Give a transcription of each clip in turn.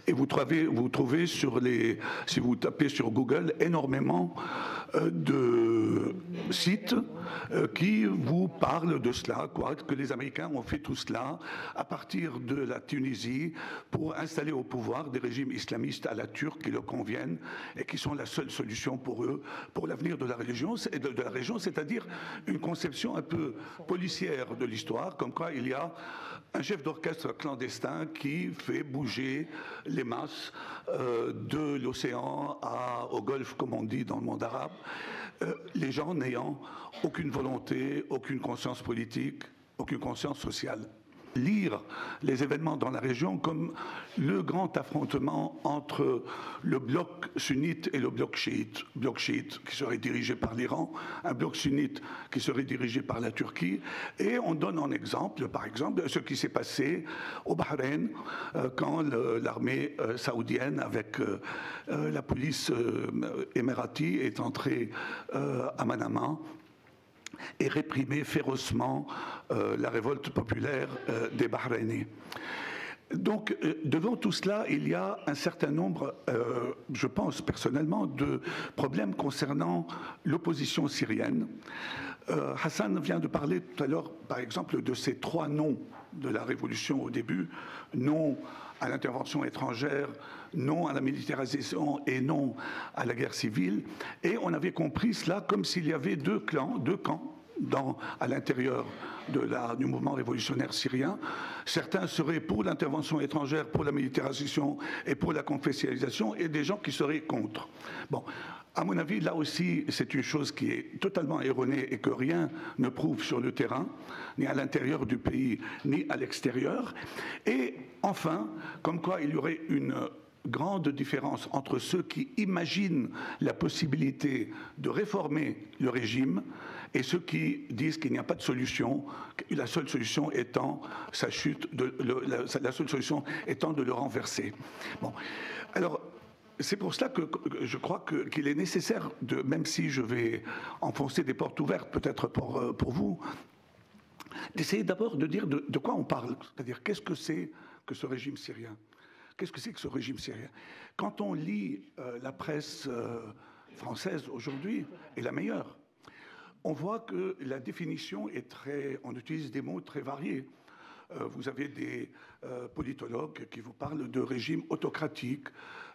Et vous trouvez si vous tapez sur Google, énormément de sites qui vous parlent de cela, que les Américains ont fait tout cela à partir de la Tunisie pour installer au pouvoir des régimes islamistes à la turque qui leur conviennent et qui sont la seule solution pour eux, pour l'avenir de la région, c'est-à-dire une conception un peu policière de l'histoire, comme quoi il y a un chef d'orchestre clandestin qui fait bouger les masses de l'océan au Golfe, comme on dit dans le monde arabe, les gens n'ayant aucune volonté, aucune conscience politique, aucune conscience sociale. Lire les événements dans la région comme le grand affrontement entre le bloc sunnite et le bloc chiite qui serait dirigé par l'Iran, un bloc sunnite qui serait dirigé par la Turquie, et on donne en exemple, par exemple, ce qui s'est passé au Bahreïn quand l'armée saoudienne avec la police émirati est entrée à Manama et réprimer férocement la révolte populaire des Bahreïniens. Donc, devant tout cela, il y a un certain nombre, je pense personnellement, de problèmes concernant l'opposition syrienne. Hassan vient de parler tout à l'heure, par exemple, de ces 3 noms de la révolution au début, non à l'intervention étrangère, non à la militarisation et non à la guerre civile. Et on avait compris cela comme s'il y avait deux camps à l'intérieur du mouvement révolutionnaire syrien. Certains seraient pour l'intervention étrangère, pour la militarisation et pour la confessionnalisation, et des gens qui seraient contre. Bon, à mon avis, là aussi, c'est une chose qui est totalement erronée et que rien ne prouve sur le terrain, ni à l'intérieur du pays, ni à l'extérieur. Et enfin, comme quoi il y aurait une grande différence entre ceux qui imaginent la possibilité de réformer le régime et ceux qui disent qu'il n'y a pas de solution, la seule solution étant sa chute, la seule solution étant de le renverser. Bon, alors c'est pour cela que je crois qu'il est nécessaire, même si je vais enfoncer des portes ouvertes peut-être pour vous, d'essayer d'abord de dire de quoi on parle, c'est-à-dire qu'est-ce que c'est que ce régime syrien. Qu'est-ce que c'est que ce régime syrien? Quand on lit la presse française aujourd'hui, est la meilleure, on voit que la définition est on utilise des mots très variés. Vous avez des politologues qui vous parlent de régime autocratique,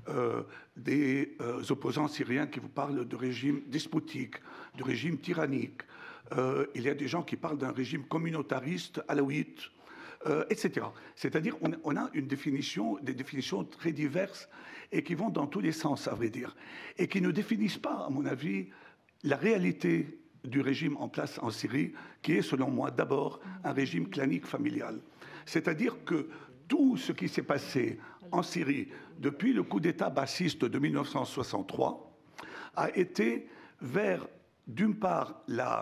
des opposants syriens qui vous parlent de régime despotique, de régime tyrannique. Il y a des gens qui parlent d'un régime communautariste, alaouite, etc. C'est-à-dire on a des définitions très diverses et qui vont dans tous les sens, à vrai dire, et qui ne définissent pas, à mon avis, la réalité du régime en place en Syrie, qui est, selon moi, d'abord un régime clanique familial. C'est-à-dire que tout ce qui s'est passé en Syrie depuis le coup d'État bassiste de 1963 a été vers, d'une part,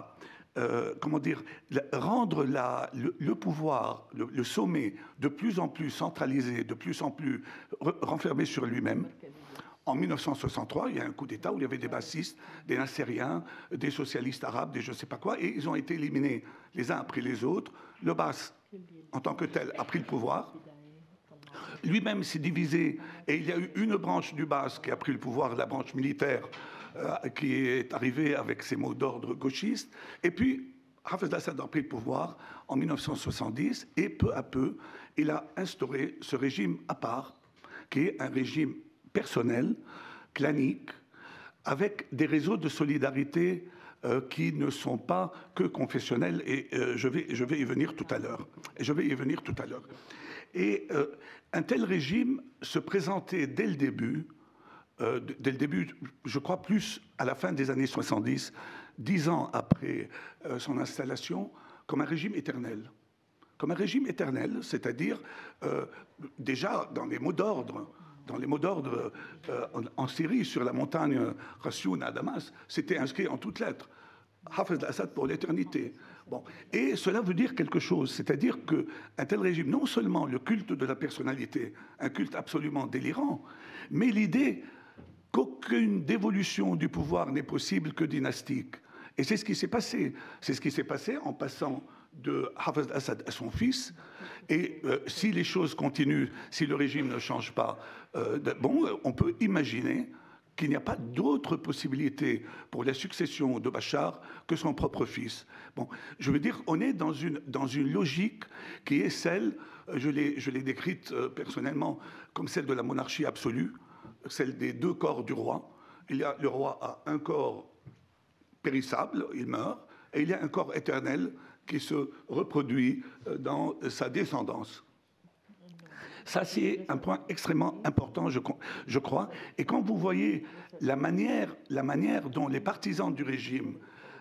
rendre le pouvoir, le sommet de plus en plus centralisé, de plus en plus renfermé sur lui-même. En 1963, il y a un coup d'État où il y avait des bassistes, des nassériens, des socialistes arabes, des je ne sais pas quoi, et ils ont été éliminés les uns après les autres. Le Baas, en tant que tel, a pris le pouvoir. Lui-même s'est divisé, et il y a eu une branche du Baas qui a pris le pouvoir, la branche militaire, qui est arrivée avec ses mots d'ordre gauchistes. Et puis, Hafez al-Assad a pris le pouvoir en 1970, et peu à peu, il a instauré ce régime à part, qui est un régime personnel, clanique, avec des réseaux de solidarité qui ne sont pas que confessionnels, et je vais y venir tout à l'heure. Et un tel régime se présentait dès le début, je crois plus à la fin des années 70, 10 ans après son installation, comme un régime éternel. Comme un régime éternel, c'est-à-dire déjà dans les mots d'ordre, en Syrie, sur la montagne Rassoun à Damas, c'était inscrit en toutes lettres. Hafez al-Assad pour l'éternité. Bon. Et cela veut dire quelque chose, c'est-à-dire qu'un tel régime, non seulement le culte de la personnalité, un culte absolument délirant, mais l'idée qu'aucune dévolution du pouvoir n'est possible que dynastique. Et c'est ce qui s'est passé. C'est ce qui s'est passé en passant de Hafez al-Assad à son fils. Et si les choses continuent, si le régime ne change pas, on peut imaginer qu'il n'y a pas d'autre possibilité pour la succession de Bachar que son propre fils. Bon, je veux dire, on est dans une logique qui est celle, je l'ai décrite personnellement, comme celle de la monarchie absolue, celle des deux corps du roi. Le roi a un corps périssable, il meurt, et il y a un corps éternel qui se reproduit dans sa descendance. Ça, c'est un point extrêmement important, je crois. Et quand vous voyez la manière dont les partisans du régime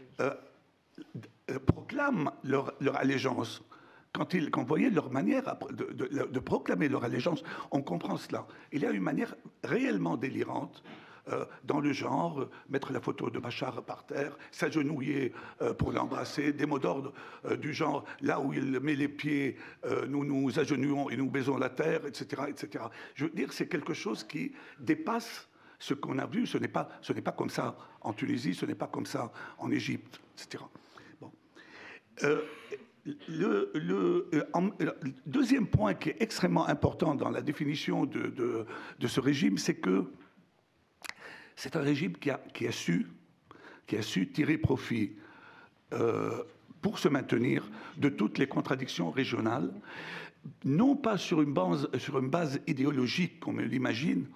proclament leur allégeance, quand vous voyez leur manière de proclamer leur allégeance, on comprend cela. Il y a une manière réellement délirante, dans le genre, mettre la photo de Bachar par terre, s'agenouiller pour l'embrasser, des mots d'ordre du genre, là où il met les pieds, nous nous agenouillons et nous baisons la terre, etc., etc. Je veux dire, c'est quelque chose qui dépasse ce qu'on a vu. Ce n'est pas comme ça en Tunisie, ce n'est pas comme ça en Égypte, etc. Bon. Le deuxième point qui est extrêmement important dans la définition de ce régime, c'est que c'est un régime qui a su tirer profit pour se maintenir de toutes les contradictions régionales, non pas sur une base idéologique comme on l'imagine.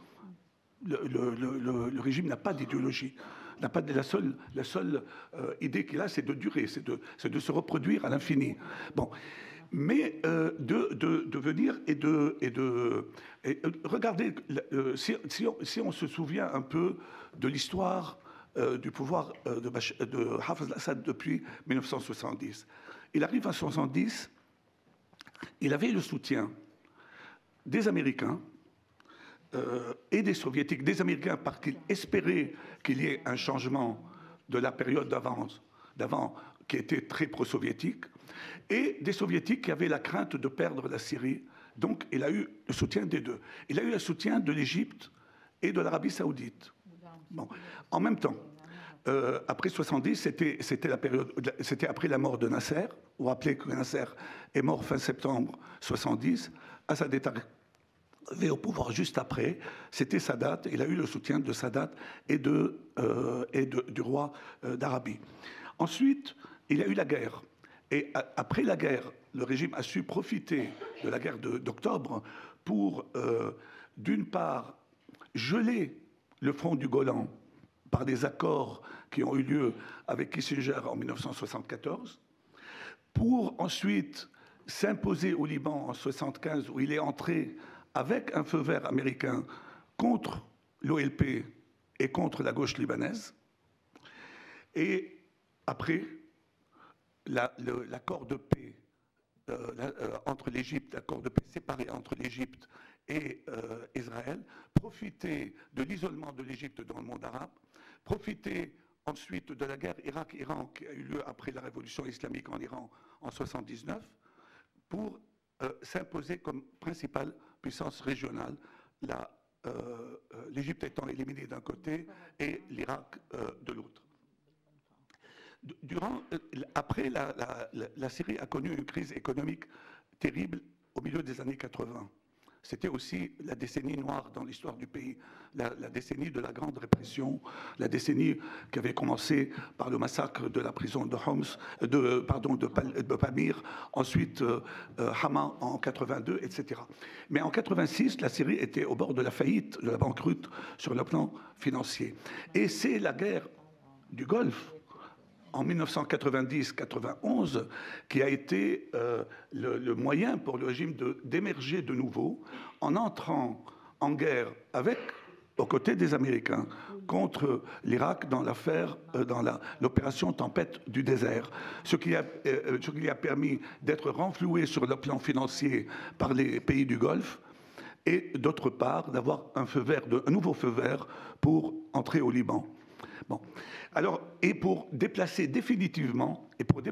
Le régime n'a pas d'idéologie. La seule idée qu'il a, c'est de durer, c'est de se reproduire à l'infini. Bon. Mais de venir regardez, si on se souvient un peu de l'histoire du pouvoir de Hafez al-Assad depuis 1970. Il arrive en 1970, il avait le soutien des Américains et des Soviétiques. Des Américains parce qu'ils espéraient qu'il y ait un changement de la période d'avant qui était très pro-soviétique, et des Soviétiques qui avaient la crainte de perdre la Syrie. Donc, il a eu le soutien des deux. Il a eu le soutien de l'Égypte et de l'Arabie saoudite. Bon. En même temps, après 70, c'était après la mort de Nasser. Vous vous rappelez que Nasser est mort fin septembre 70. Assad est arrivé au pouvoir juste après. C'était Sadat. Il a eu le soutien de Sadat et du roi d'Arabie. Ensuite, il y a eu la guerre. Et après la guerre, le régime a su profiter de la guerre d'octobre pour, d'une part, geler le front du Golan par des accords qui ont eu lieu avec Kissinger en 1974, pour ensuite s'imposer au Liban en 1975, où il est entré avec un feu vert américain contre l'OLP et contre la gauche libanaise. Et après, l'accord de paix entre l'Égypte, l'accord de paix séparé entre l'Égypte et Israël, profiter de l'isolement de l'Égypte dans le monde arabe, profiter ensuite de la guerre Irak-Iran qui a eu lieu après la révolution islamique en Iran en 1979, pour s'imposer comme principale puissance régionale, l'Égypte étant éliminée d'un côté et l'Irak de l'autre. Après, la Syrie a connu une crise économique terrible au milieu des années 80. C'était aussi la décennie noire dans l'histoire du pays, la décennie de la grande répression, la décennie qui avait commencé par le massacre de la prison de Homs, de Pamir, ensuite Hama en 82, etc. Mais en 86, la Syrie était au bord de la faillite, de la banqueroute sur le plan financier. Et c'est la guerre du Golfe en 1990-91, qui a été le moyen pour le régime d'émerger de nouveau en entrant en guerre aux côtés des Américains contre l'Irak dans l'opération Tempête du désert, ce qui a permis d'être renfloué sur le plan financier par les pays du Golfe et d'autre part d'avoir un nouveau feu vert pour entrer au Liban. Bon. Alors, et pour déplacer définitivement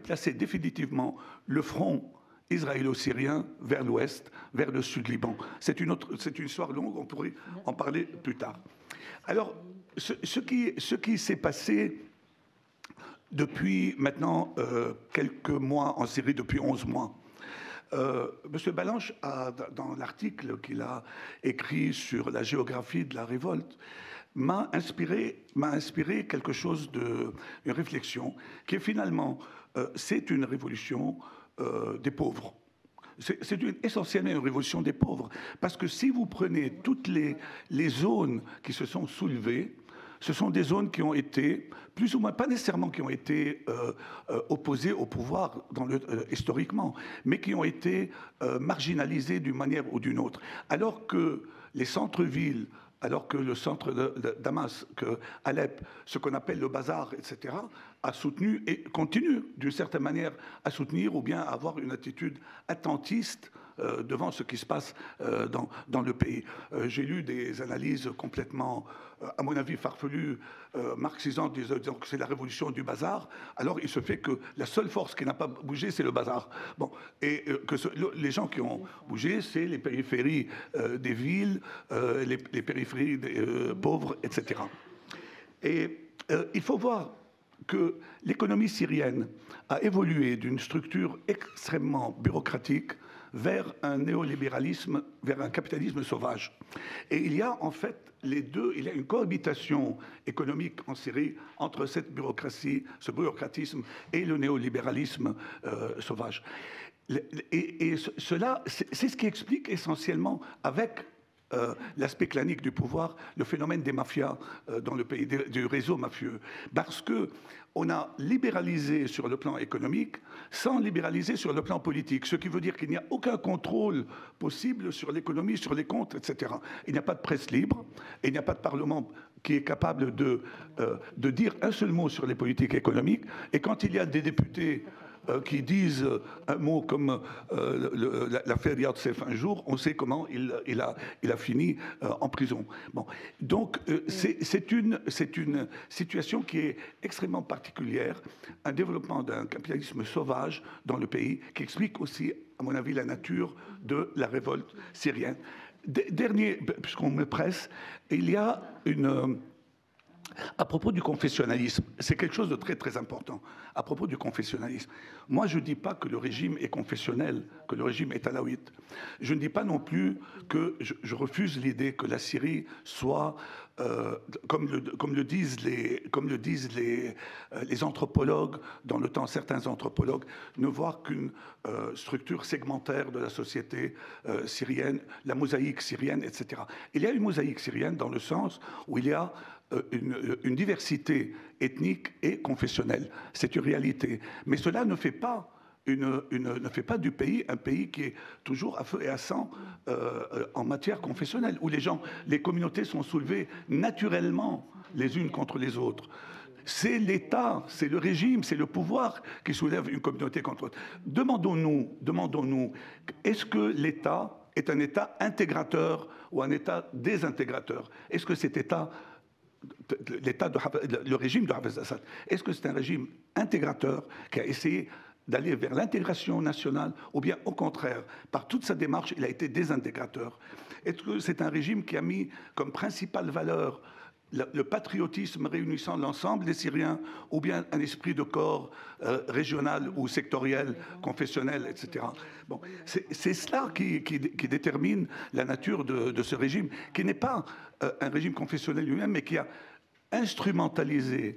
le front israélo-syrien vers l'ouest, vers le sud Liban. C'est une histoire longue, on pourrait en parler plus tard. Alors, ce qui s'est passé depuis maintenant quelques mois en Syrie, depuis 11 mois. Monsieur Balanche, dans l'article qu'il a écrit sur la géographie de la révolte, m'a inspiré quelque chose une réflexion qui est finalement, c'est une révolution des pauvres. C'est essentiellement une révolution des pauvres. Parce que si vous prenez toutes les zones qui se sont soulevées, ce sont des zones qui ont été, plus ou moins, pas nécessairement qui ont été opposées au pouvoir historiquement, mais qui ont été marginalisées d'une manière ou d'une autre. Alors que les centres-villes, alors que le centre de Damas, que Alep, ce qu'on appelle le bazar, etc., a soutenu et continue d'une certaine manière à soutenir ou bien à avoir une attitude attentiste devant ce qui se passe dans le pays. J'ai lu des analyses complètement, à mon avis, farfelues, marxisantes, disant que c'est la révolution du bazar. Alors il se fait que la seule force qui n'a pas bougé, c'est le bazar. Bon, et que les gens qui ont bougé, c'est les périphéries des villes, les périphéries des, pauvres, etc. Et il faut voir que l'économie syrienne a évolué d'une structure extrêmement bureaucratique vers un néolibéralisme, vers un capitalisme sauvage. Et il y a en fait les deux, il y a une cohabitation économique en Syrie entre cette bureaucratie, ce bureaucratisme et le néolibéralisme sauvage. Et cela, c'est ce qui explique essentiellement avec l'aspect clanique du pouvoir, le phénomène des mafias dans le pays, du réseau mafieux. Parce qu'on a libéralisé sur le plan économique sans libéraliser sur le plan politique, ce qui veut dire qu'il n'y a aucun contrôle possible sur l'économie, sur les comptes, etc. Il n'y a pas de presse libre et il n'y a pas de parlement qui est capable de dire un seul mot sur les politiques économiques. Et quand il y a des députés qui disent un mot comme l'affaire Yartsef un jour, on sait comment il a fini en prison. Bon. Donc c'est une situation qui est extrêmement particulière, un développement d'un capitalisme sauvage dans le pays qui explique aussi, à mon avis, la nature de la révolte syrienne. Dernier, puisqu'on me presse, il y a une... À propos du confessionnalisme, c'est quelque chose de très très important. À propos du confessionnalisme, moi je ne dis pas que le régime est confessionnel, que le régime est alawite. Je ne dis pas non plus que je refuse l'idée que la Syrie soit, comme le disent les anthropologues, dans le temps certains anthropologues, ne voient qu'une structure segmentaire de la société syrienne, la mosaïque syrienne, etc. Il y a une mosaïque syrienne dans le sens où il y a une diversité ethnique et confessionnelle. C'est une réalité. Mais cela ne fait pas, ne fait pas du pays un pays qui est toujours à feu et à sang en matière confessionnelle, où les communautés sont soulevées naturellement les unes contre les autres. C'est l'État, c'est le régime, c'est le pouvoir qui soulève une communauté contre l'autre. Demandons-nous, est-ce que l'État est un État intégrateur ou un État désintégrateur? Est-ce que cet État... le régime de Hafez Assad, est-ce que c'est un régime intégrateur qui a essayé d'aller vers l'intégration nationale ou bien au contraire, par toute sa démarche, il a été désintégrateur? Est-ce que c'est un régime qui a mis comme principale valeur le patriotisme réunissant l'ensemble des Syriens ou bien un esprit de corps régional ou sectoriel, confessionnel, etc. Bon, c'est cela qui détermine la nature de ce régime, qui n'est pas un régime confessionnel lui-même, mais qui a instrumentalisé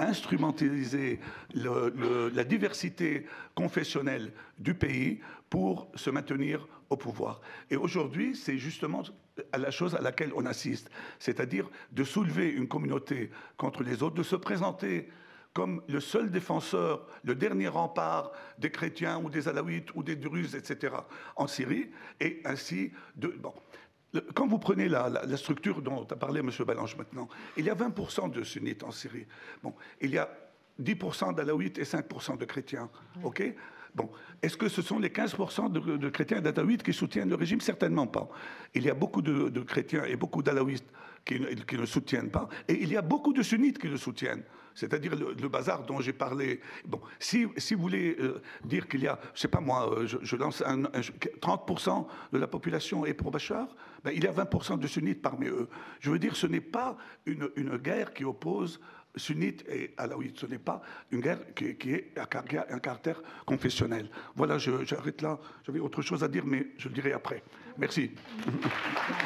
la diversité confessionnelle du pays pour se maintenir au pouvoir. Et aujourd'hui, c'est justement la chose à laquelle on assiste, c'est-à-dire de soulever une communauté contre les autres, de se présenter comme le seul défenseur, le dernier rempart des chrétiens ou des alaouites ou des druzes, etc., en Syrie, et ainsi de... Bon. Quand vous prenez la structure dont a parlé M. Balanche maintenant, il y a 20% de sunnites en Syrie. Bon, il y a 10% d'alaouites et 5% de chrétiens. OK ? Bon, est-ce que ce sont les 15% de chrétiens et d'alaouites qui soutiennent le régime? Certainement pas. Il y a beaucoup de chrétiens et beaucoup d'alaouites qui ne soutiennent pas. Et il y a beaucoup de sunnites qui le soutiennent. C'est-à-dire le bazar dont j'ai parlé. Bon, si vous voulez dire qu'il y a, je sais pas moi, je lance 30% de la population est pour Bachar, ben, il y a 20% de sunnites parmi eux. Je veux dire, ce n'est pas une guerre qui oppose sunnite et alaouite. Ce n'est pas une guerre qui a un caractère confessionnel. Voilà, j'arrête là. J'avais autre chose à dire, mais je le dirai après. Merci.